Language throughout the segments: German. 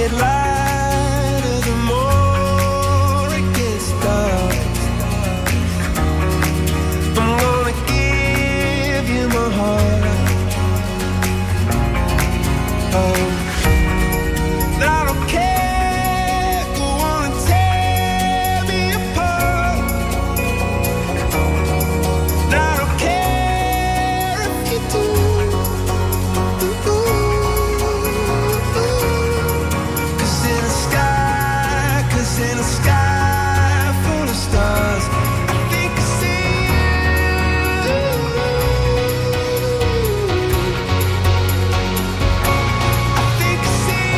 get lighter the more it gets dark. I'm gonna give you my heart. Oh, I don't care, go on and tear me apart. I don't care if you do. In a sky full of stars, I think I see you. I think I see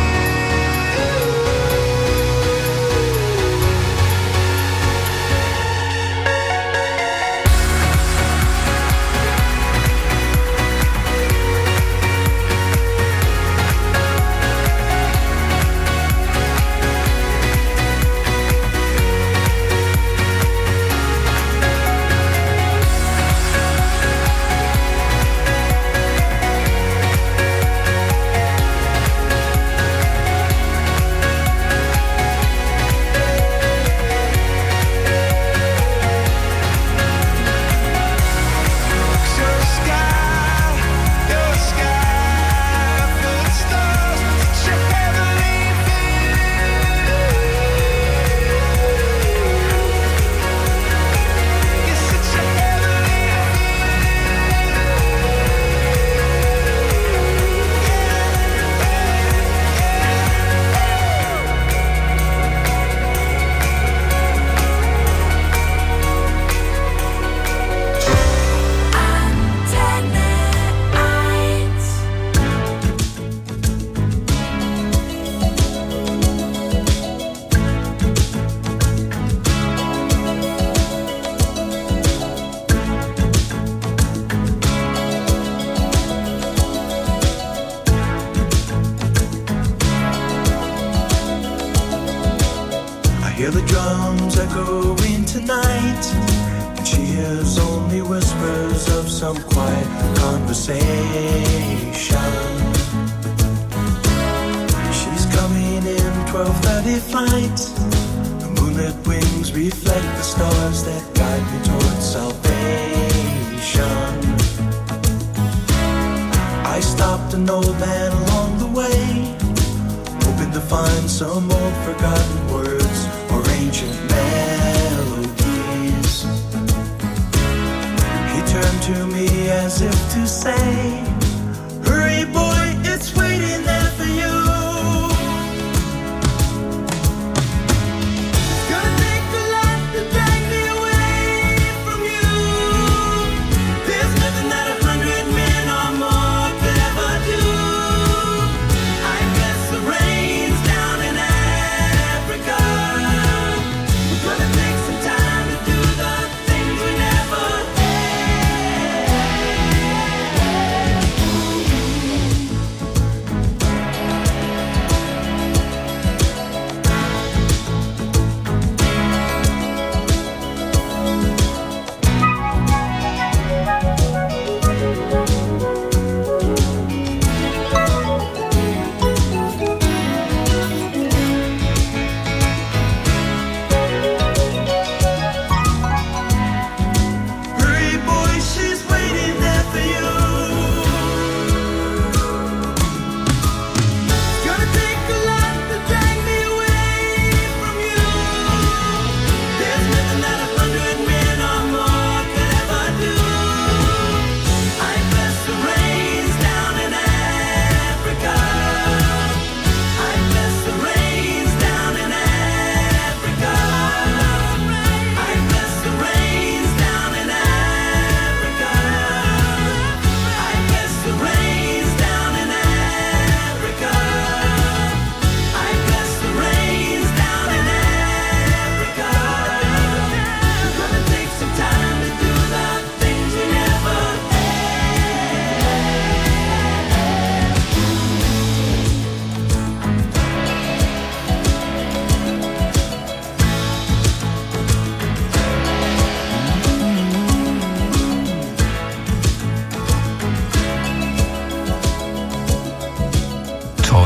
hear the drums echoing tonight, and she hears only whispers of some quiet conversation. She's coming in 12:30 flight. The moonlit wings reflect the stars that guide me towards salvation. I stopped an old man along the way, hoping to find some old forgotten words or ancient melodies. He turned to me as if to say, hurry boy, it's waiting there for you.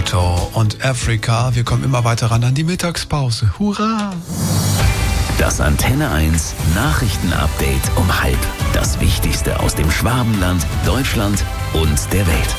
Yamamoto und Africa. Wir kommen immer weiter ran an die Mittagspause. Hurra! Das Antenne 1 Nachrichtenupdate um 12:30. Das Wichtigste aus dem Schwabenland, Deutschland und der Welt.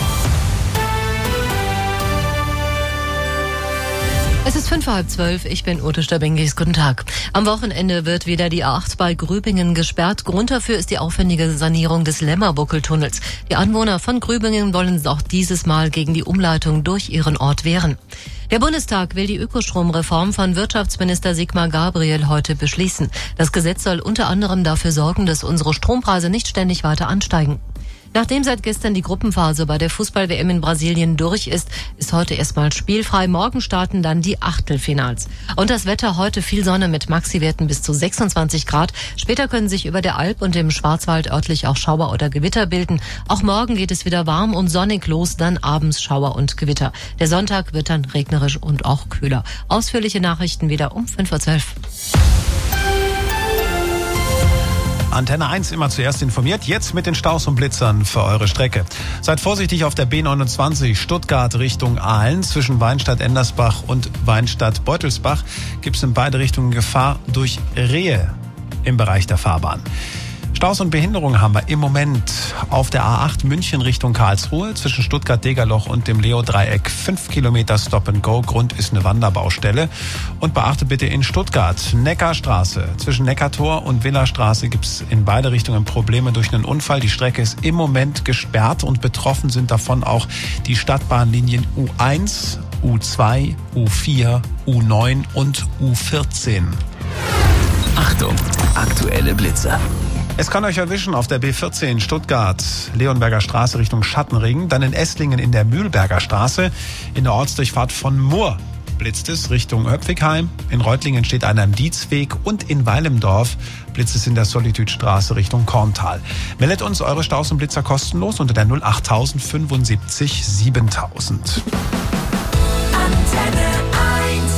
Es ist 11:55, ich bin Ute Stabingis, guten Tag. Am Wochenende wird wieder die A8 bei Grübingen gesperrt. Grund dafür ist die aufwendige Sanierung des Lämmerbuckeltunnels. Die Anwohner von Grübingen wollen auch dieses Mal gegen die Umleitung durch ihren Ort wehren. Der Bundestag will die Ökostromreform von Wirtschaftsminister Sigmar Gabriel heute beschließen. Das Gesetz soll unter anderem dafür sorgen, dass unsere Strompreise nicht ständig weiter ansteigen. Nachdem seit gestern die Gruppenphase bei der Fußball-WM in Brasilien durch ist, ist heute erstmal spielfrei. Morgen starten dann die Achtelfinals. Und das Wetter heute viel Sonne mit Maxiwerten bis zu 26 Grad. Später können sich über der Alp und im Schwarzwald örtlich auch Schauer oder Gewitter bilden. Auch morgen geht es wieder warm und sonnig los, dann abends Schauer und Gewitter. Der Sonntag wird dann regnerisch und auch kühler. Ausführliche Nachrichten wieder um 5:12 Uhr. Antenne 1 immer zuerst informiert, jetzt mit den Staus und Blitzern für eure Strecke. Seid vorsichtig auf der B29 Stuttgart Richtung Aalen. Zwischen Weinstadt-Endersbach und Weinstadt-Beutelsbach gibt es in beide Richtungen Gefahr durch Rehe im Bereich der Fahrbahn. Staus und Behinderungen haben wir im Moment auf der A8 München Richtung Karlsruhe zwischen Stuttgart-Degerloch und dem Leo-Dreieck 5 Kilometer Stop and Go. Grund ist eine Wanderbaustelle. Und beachtet bitte in Stuttgart Neckarstraße. Zwischen Neckartor und Villastraße gibt es in beide Richtungen Probleme durch einen Unfall. Die Strecke ist im Moment gesperrt und betroffen sind davon auch die Stadtbahnlinien U1, U2, U4, U9 und U14. Achtung, aktuelle Blitzer. Es kann euch erwischen auf der B14 Stuttgart, Leonberger Straße Richtung Schattenring, dann in Esslingen in der Mühlberger Straße, in der Ortsdurchfahrt von Murr blitzt es Richtung Höpfigheim, in Reutlingen steht einer im Dietzweg und in Weilemdorf blitzt es in der Solitüdstraße Richtung Korntal. Meldet uns eure Staus und Blitzer kostenlos unter der 08000 75 7000. Antenne 1.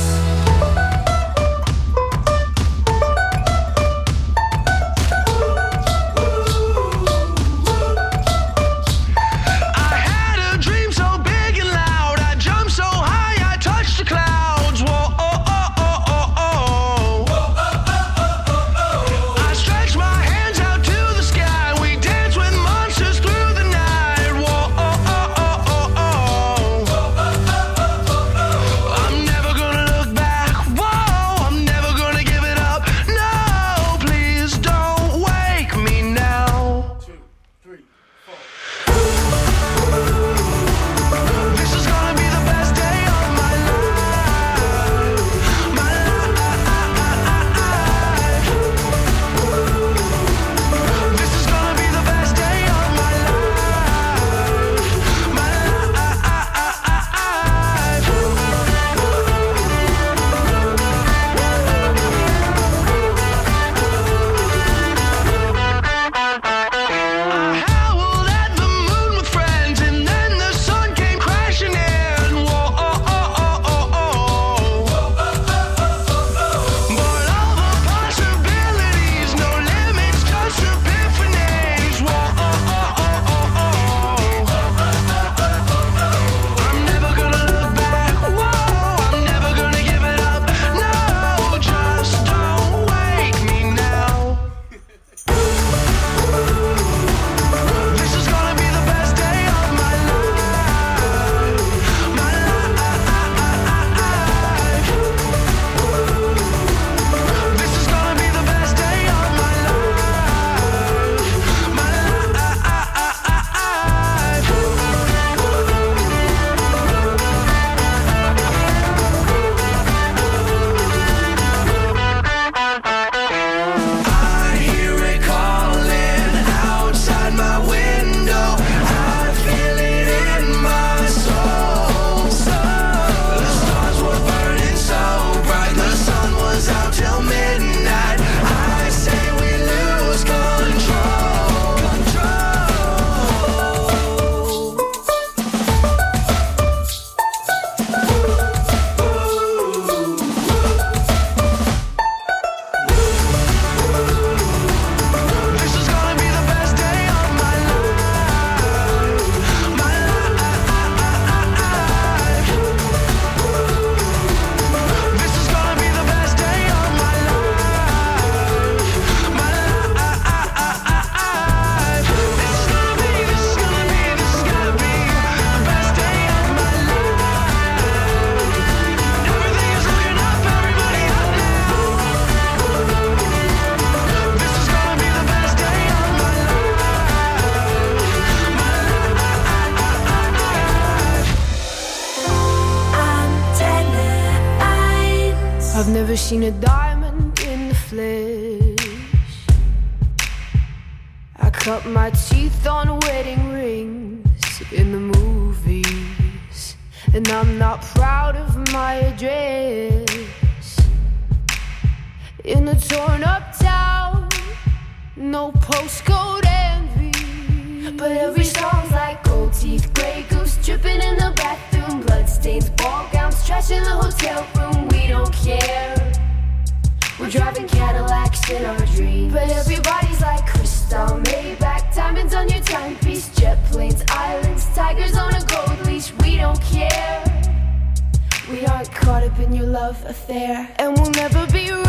I'm I've never seen a diamond in the flesh. I cut my teeth on wedding rings in the movies, and I'm not proud of my address. In a torn up town, no postcode envy, but every song's like gold teeth, grey goose dripping in the bathroom, bloodstains, ball gowns, trash in the hotel room. We don't care. We're driving Cadillacs in our dreams, but everybody's like crystal, Maybach, diamonds on your timepiece, jet planes, islands, tigers on a gold leash. We don't care. We aren't caught up in your love affair, and we'll never be royals.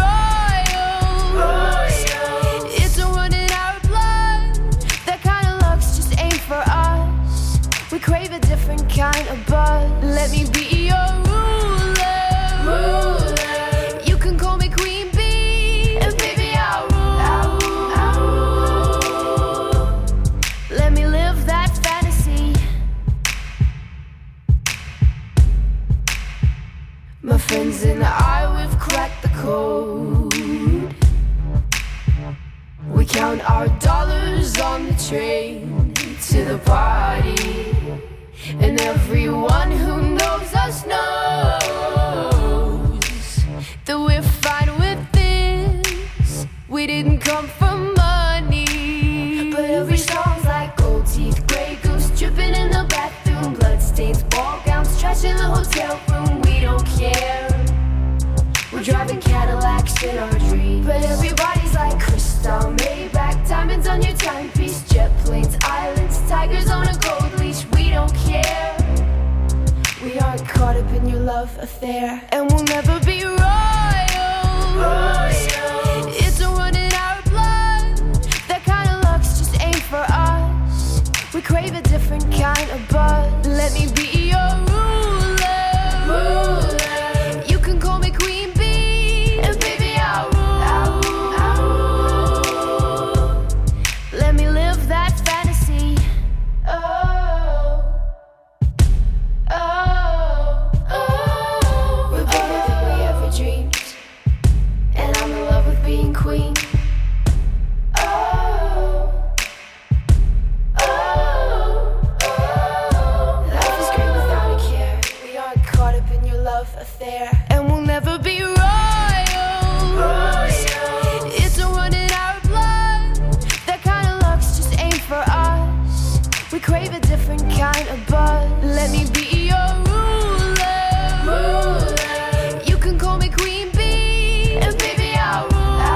It's a run in our blood. That kind of luck's just ain't for us. We crave a different kind of buzz. Let me be your ruler. You can call me Queen Bee, and baby I'll rule. Let me live that fantasy. My friends and I, we've cracked the code. We count our dollars on the train to the party, and everyone who knows us knows that we're fine with this. We didn't come for money, but every song's like gold teeth, grey goose dripping in the bathroom, bloodstains, ball gowns, trash in the hotel room. We don't care. We're driving Cadillacs in our dreams, but everybody's like crystal, Maybach, diamonds on your timepiece, jet planes, islands, tigers on a gold leash. We don't care. We aren't caught up in your love affair, and we'll never be royals. It's a run in our blood. That kind of luck's just ain't for us. We crave a different kind of buzz. Let me be your ruler. You can call me Queen Bee, and baby I'll rule. Let me live that fantasy. Oh, oh, oh. We're better than we ever dreamed, and I'm in love with being queen. Oh, oh, oh. Life is great without a care. We aren't caught up in your love affair, and we'll never be royals. It's a run in our blood. That kind of luck's just ain't for us. We crave a different kind of buzz. Let me be your ruler. You can call me Queen Bee, and baby I'll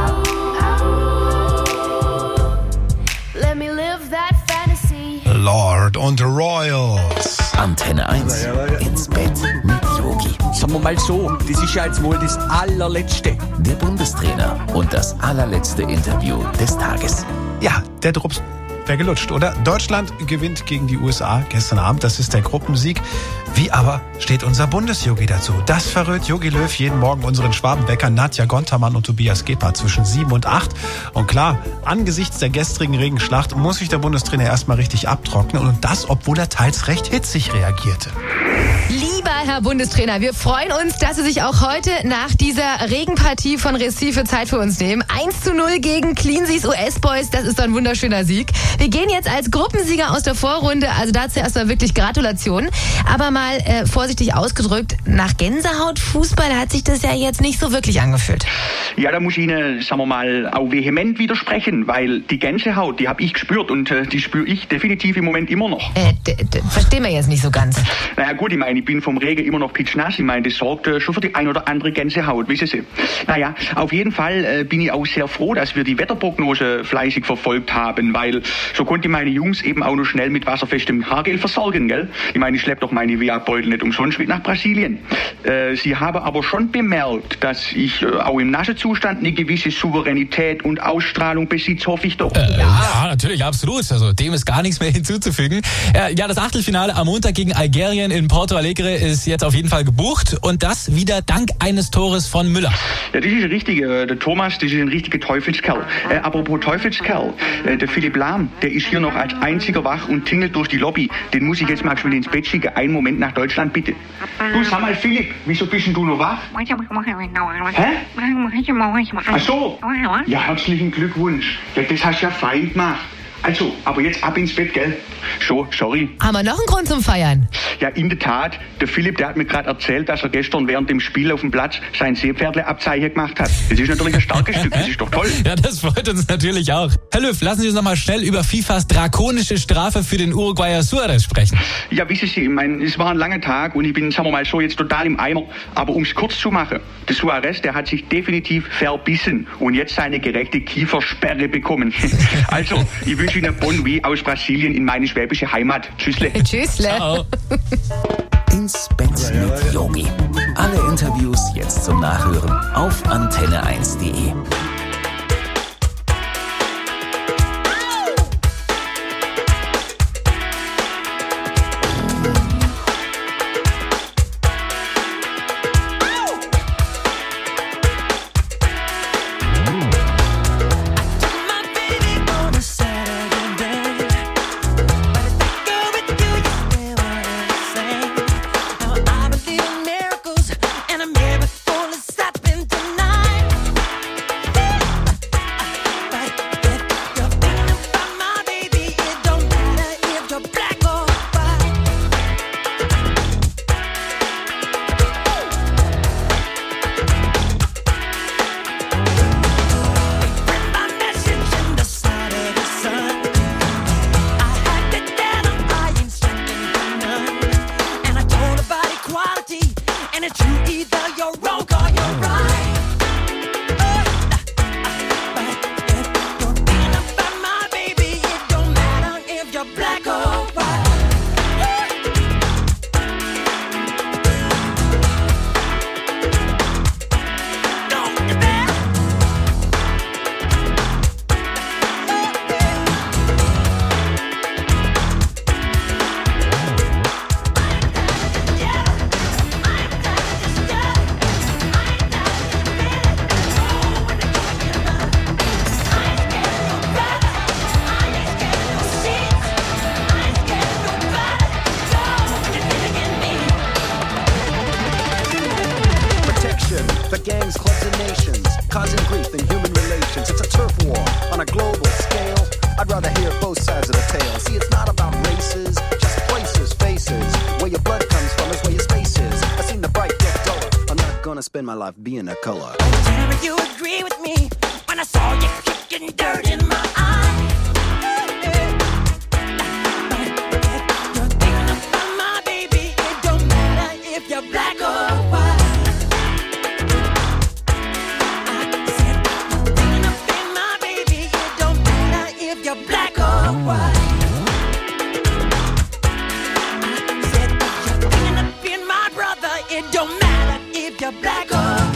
rule. Let me live that fantasy. Lord und Royals. Antenne 1. Ins Bett mit Yogi. Sagen wir mal so, das ist ja jetzt wohl das allerletzte. Der Bundestrainer und das allerletzte Interview des Tages. Ja, der Drops wäre gelutscht, oder? Deutschland gewinnt gegen die USA gestern Abend. Das ist der Gruppensieg. Wie aber steht unser Bundesjogi dazu? Das verrät Jogi Löw jeden Morgen unseren Schwabenbäckern Nadja Gontermann und Tobias Gebhardt zwischen 7 und 8. Und klar, angesichts der gestrigen Regenschlacht muss sich der Bundestrainer erstmal richtig abtrocknen. Und das, obwohl er teils recht hitzig reagierte. Lieber Herr Bundestrainer, wir freuen uns, dass Sie sich auch heute nach dieser Regenpartie von Recife Zeit für uns nehmen. 1:0 gegen Cleansees US-Boys, das ist doch ein wunderschöner Sieg. Wir gehen jetzt als Gruppensieger aus der Vorrunde, also dazu erstmal wirklich Gratulation. Aber mal vorsichtig ausgedrückt, nach Gänsehaut-Fußball hat sich das ja jetzt nicht so wirklich angefühlt. Ja, da muss ich Ihnen, sagen wir mal, auch vehement widersprechen, weil die Gänsehaut, die habe ich gespürt und die spüre ich definitiv im Moment immer noch. Verstehen wir jetzt nicht so ganz. Naja gut, ich meine, ich bin vom Regen immer noch pitschnass. Ich meine, das sorgt schon für die ein oder andere Gänsehaut, wissen Sie. Naja, auf jeden Fall bin ich auch sehr froh, dass wir die Wetterprognose fleißig verfolgt haben, weil so konnte ich meine Jungs eben auch noch schnell mit wasserfestem Haargel versorgen, gell? Ich meine, ich schleppe doch meine Viagbeutel nicht umsonst mit nach Brasilien. Sie haben aber schon bemerkt, dass ich auch im nassen Zustand eine gewisse Souveränität und Ausstrahlung besitze, hoffe ich doch. Ja, natürlich, absolut. Also dem ist gar nichts mehr hinzuzufügen. Ja, das Achtelfinale am Montag gegen Algerien in Porto Alegre Allegre ist jetzt auf jeden Fall gebucht und das wieder dank eines Tores von Müller. Ja, das ist ein richtiger, der Thomas, das ist ein richtiger Teufelskerl. Apropos Teufelskerl, der Philipp Lahm, der ist hier noch als einziger wach und tingelt durch die Lobby. Den muss ich jetzt mal schnell ins Bett schicken. Einen Moment nach Deutschland, bitte. Du, sag mal, Philipp, wieso bist denn du noch wach? Hä? Ach so. Ja, herzlichen Glückwunsch. Ja, das hast du ja fein gemacht. Also, aber jetzt ab ins Bett, gell? So, sorry. Haben wir noch einen Grund zum Feiern? Ja, in der Tat. Der Philipp, der hat mir gerade erzählt, dass er gestern während dem Spiel auf dem Platz sein Seepferdle-Abzeichen gemacht hat. Das ist natürlich ein starkes Stück, das ist doch toll. Ja, das freut uns natürlich auch. Herr Löw, lassen Sie uns noch mal schnell über FIFAs drakonische Strafe für den Uruguayer Suarez sprechen. Ja, wissen Sie, es war ein langer Tag und ich bin, sagen wir mal so, jetzt total im Eimer. Aber um es kurz zu machen, der Suarez, der hat sich definitiv verbissen und jetzt seine gerechte Kiefersperre bekommen. Also, ich wünsche Ihnen Bon wie aus Brasilien in meine schwäbische Heimat. Tschüssle. Tschüssle. Ciao. Ins Bett mit Yogi. Alle Interviews jetzt zum Nachhören auf antenne1.de. Spend my life being a color. Damn, you agree with me when I saw you kicking dirt in my eye. You're thinking about my baby. It don't matter if you're black or white. I said you're thinking about my baby. It don't matter if you're black or white. I said you're thinking about my brother. It don't matter if you're black or white.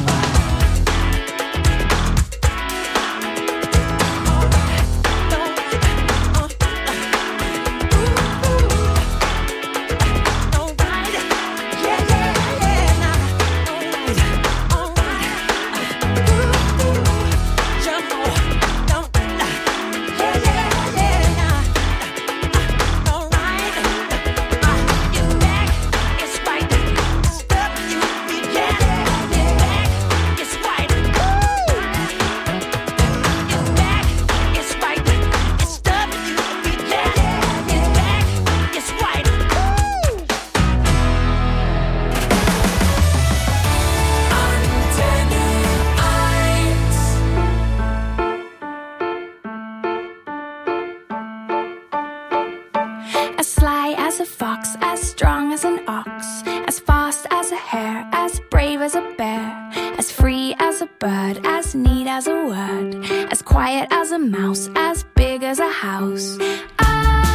As sly as a fox, as strong as an ox, as fast as a hare, as brave as a bear, as free as a bird, as neat as a word, as quiet as a mouse, as big as a house.